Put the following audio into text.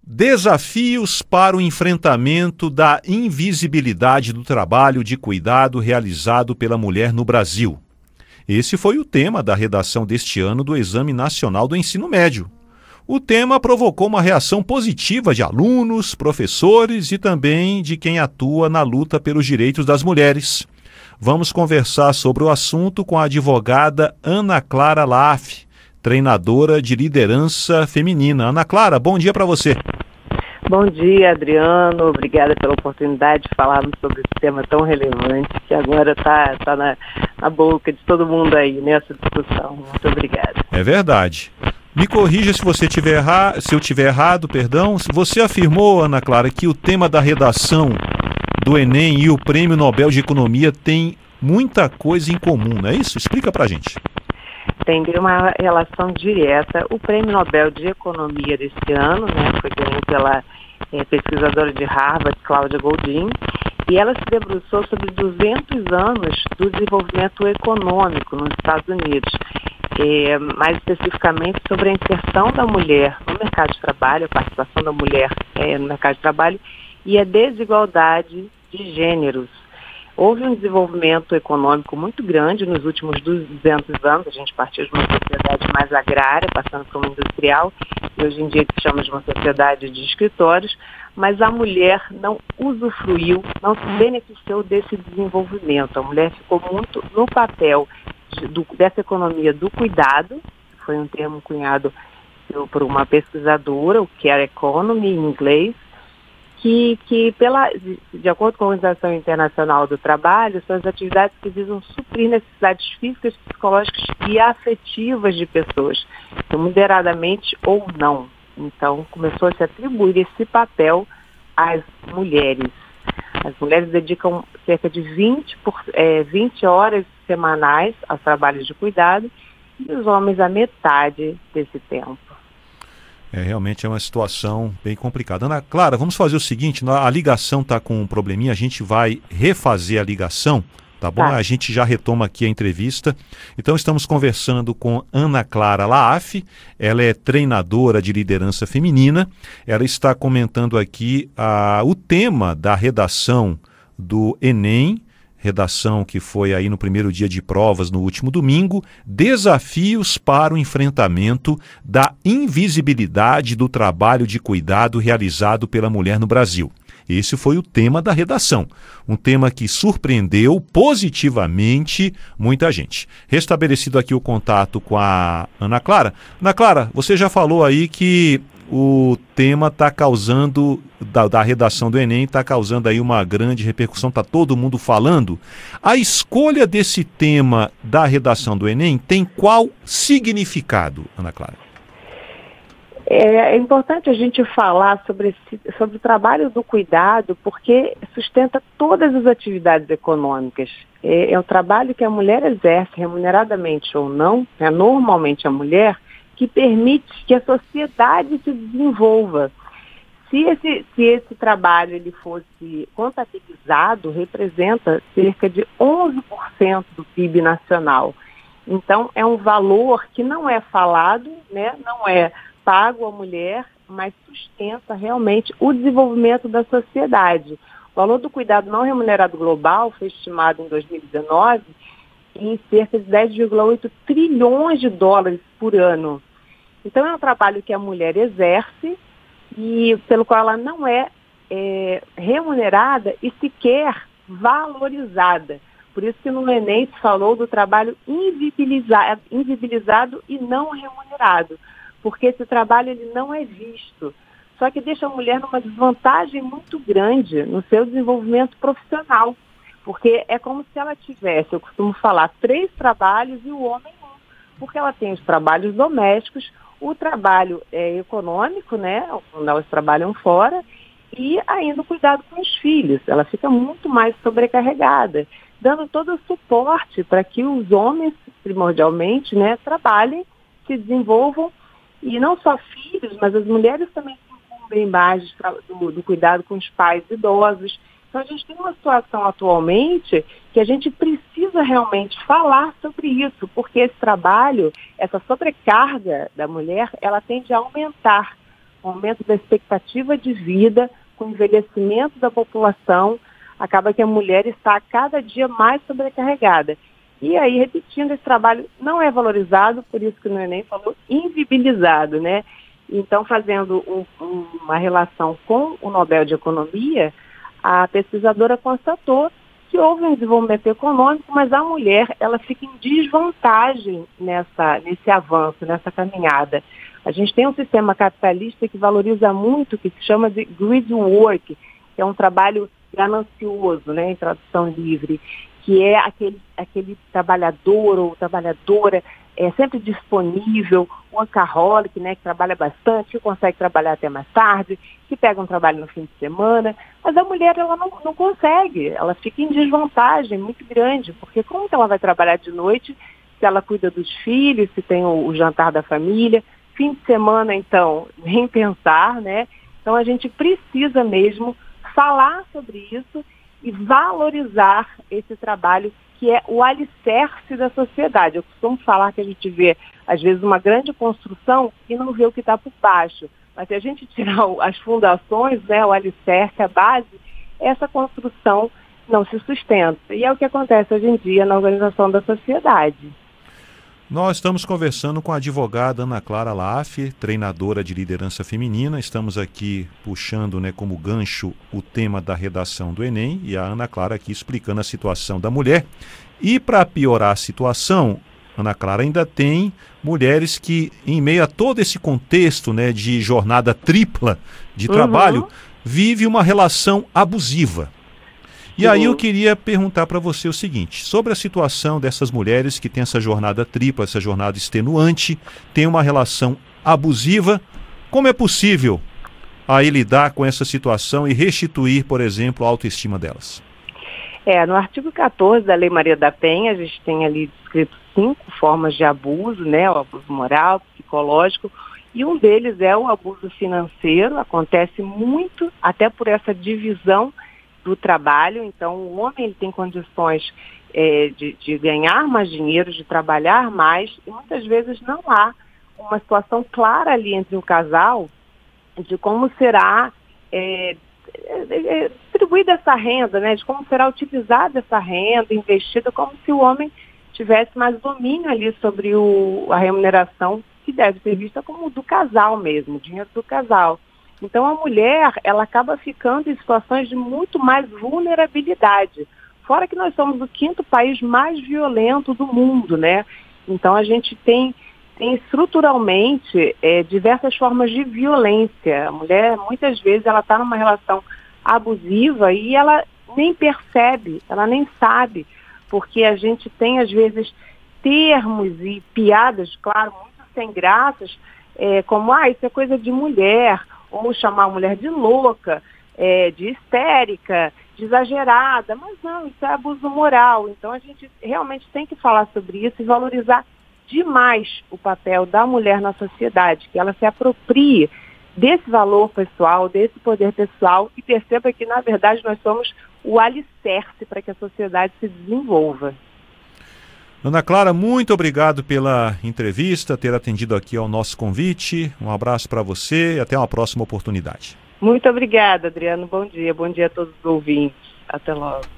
Desafios para o enfrentamento da invisibilidade do trabalho de cuidado realizado pela mulher no Brasil. Esse foi o tema da redação deste ano do Exame Nacional do Ensino Médio. O tema provocou uma reação positiva de alunos, professores e também de quem atua na luta pelos direitos das mulheres. Vamos conversar sobre o assunto com a advogada Ana Clara Laaf, treinadora de liderança feminina. Ana Clara, bom dia para você. Bom dia, Adriano. Obrigada pela oportunidade de falarmos sobre esse tema tão relevante que agora está na boca de todo mundo aí nessa discussão. Muito obrigada. É verdade. Me corrija se eu tiver errado, perdão. Você afirmou, Ana Clara, que o tema da redação do Enem e o Prêmio Nobel de Economia tem muita coisa em comum, não é isso? Explica pra gente. Tem uma relação direta. O Prêmio Nobel de Economia deste ano, foi ganho pela pesquisadora de Harvard, Cláudia Goldin, e ela se debruçou sobre 200 anos do desenvolvimento econômico nos Estados Unidos, mais especificamente sobre a inserção da mulher no mercado de trabalho, a participação da mulher no mercado de trabalho e a desigualdade de gêneros. Houve um desenvolvimento econômico muito grande nos últimos 200 anos. A gente partiu de uma sociedade mais agrária, passando para uma industrial, e hoje em dia se chama de uma sociedade de escritórios, mas a mulher não usufruiu, não se beneficiou desse desenvolvimento. A mulher ficou muito no papel dessa economia do cuidado, que foi um termo cunhado por uma pesquisadora, o Care Economy em inglês, que de acordo com a Organização Internacional do Trabalho, são as atividades que visam suprir necessidades físicas, psicológicas e afetivas de pessoas, moderadamente ou não. Então, começou a se atribuir esse papel às mulheres. As mulheres dedicam cerca de 20 horas semanais aos trabalhos de cuidado e os homens a metade desse tempo. Realmente é uma situação bem complicada. Ana Clara, vamos fazer o seguinte, a ligação está com um probleminha, a gente vai refazer a ligação, tá bom? A gente já retoma aqui a entrevista. Então estamos conversando com Ana Clara Laaf, ela é treinadora de liderança feminina, ela está comentando aqui o tema da redação do Enem, redação que foi aí no primeiro dia de provas no último domingo, desafios para o enfrentamento da invisibilidade do trabalho de cuidado realizado pela mulher no Brasil. Esse foi o tema da redação, um tema que surpreendeu positivamente muita gente. Restabelecido aqui o contato com a Ana Clara. Ana Clara, você já falou aí que o tema está causando, da redação do Enem, está causando aí uma grande repercussão, está todo mundo falando. A escolha desse tema da redação do Enem tem qual significado, Ana Clara? É importante a gente falar sobre o trabalho do cuidado, porque sustenta todas as atividades econômicas. É o trabalho que a mulher exerce, remuneradamente ou não, normalmente a mulher, que permite que a sociedade se desenvolva. Se esse trabalho ele fosse contabilizado, representa cerca de 11% do PIB nacional. Então, é um valor que não é falado, não é pago à mulher, mas sustenta realmente o desenvolvimento da sociedade. O valor do cuidado não remunerado global foi estimado em 2019 em cerca de 10,8 trilhões de dólares por ano. Então, é um trabalho que a mulher exerce e pelo qual ela não é remunerada e sequer valorizada. Por isso que no Enem se falou do trabalho invisibilizado e não remunerado, porque esse trabalho ele não é visto. Só que deixa a mulher numa desvantagem muito grande no seu desenvolvimento profissional, porque é como se ela tivesse, eu costumo falar, 3 trabalhos e o homem 1, porque ela tem os trabalhos domésticos, o trabalho econômico, quando elas trabalham fora, e ainda o cuidado com os filhos. Ela fica muito mais sobrecarregada, dando todo o suporte para que os homens, primordialmente, trabalhem, se desenvolvam, e não só filhos, mas as mulheres também se incumbem mais do cuidado com os pais idosos. Então, a gente tem uma situação atualmente que a gente precisa realmente falar sobre isso, porque esse trabalho, essa sobrecarga da mulher, ela tende a aumentar com o aumento da expectativa de vida, com o envelhecimento da população, acaba que a mulher está cada dia mais sobrecarregada. E aí, repetindo, esse trabalho não é valorizado, por isso que o Enem falou invibilizado, né? Então, fazendo uma relação com o Nobel de Economia, a pesquisadora constatou que houve um desenvolvimento econômico, mas a mulher ela fica em desvantagem nesse avanço, nessa caminhada. A gente tem um sistema capitalista que valoriza muito, que se chama de grid work, que é um trabalho ganancioso, né, em tradução livre, que é aquele trabalhador ou trabalhadora sempre disponível, workaholic, né, que trabalha bastante, que consegue trabalhar até mais tarde, que pega um trabalho no fim de semana, mas a mulher ela não consegue, ela fica em desvantagem muito grande, porque como que ela vai trabalhar de noite se ela cuida dos filhos, se tem o jantar da família, fim de semana então, nem pensar, né? Então a gente precisa mesmo falar sobre isso e valorizar esse trabalho que é o alicerce da sociedade. Eu costumo falar que a gente vê, às vezes, uma grande construção e não vê o que está por baixo. Mas se a gente tirar as fundações, né, o alicerce, a base, essa construção não se sustenta. E é o que acontece hoje em dia na organização da sociedade. Nós estamos conversando com a advogada Ana Clara Laff, treinadora de liderança feminina. Estamos aqui puxando, né, como gancho o tema da redação do Enem e a Ana Clara aqui explicando a situação da mulher. E para piorar a situação, Ana Clara, ainda tem mulheres que, em meio a todo esse contexto, né, de jornada tripla de trabalho, vive uma relação abusiva. E aí eu queria perguntar para você o seguinte, sobre a situação dessas mulheres que têm essa jornada tripla, essa jornada extenuante, tem uma relação abusiva, como é possível aí lidar com essa situação e restituir, por exemplo, a autoestima delas? No artigo 14 da Lei Maria da Penha, a gente tem ali descrito 5 formas de abuso, né? O abuso moral, psicológico, e um deles é o abuso financeiro, acontece muito, até por essa divisão do trabalho. Então o homem ele tem condições de ganhar mais dinheiro, de trabalhar mais, e muitas vezes não há uma situação clara ali entre o casal de como será distribuída essa renda, né, de como será utilizada essa renda, investida, como se o homem tivesse mais domínio ali sobre a remuneração, que deve ser vista como do casal mesmo, o dinheiro do casal. Então a mulher, ela acaba ficando em situações de muito mais vulnerabilidade. Fora que nós somos o 5º país mais violento do mundo, né? Então a gente tem estruturalmente diversas formas de violência. A mulher, muitas vezes, ela está numa relação abusiva e ela nem percebe, ela nem sabe, porque a gente tem, às vezes, termos e piadas, claro, muito sem graças, como, isso é coisa de mulher, ou chamar a mulher de louca, de histérica, de exagerada, mas não, isso é abuso moral. Então a gente realmente tem que falar sobre isso e valorizar demais o papel da mulher na sociedade, que ela se aproprie desse valor pessoal, desse poder pessoal e perceba que, na verdade, nós somos o alicerce para que a sociedade se desenvolva. Ana Clara, muito obrigado pela entrevista, ter atendido aqui ao nosso convite. Um abraço para você e até uma próxima oportunidade. Muito obrigada, Adriano. Bom dia a todos os ouvintes. Até logo.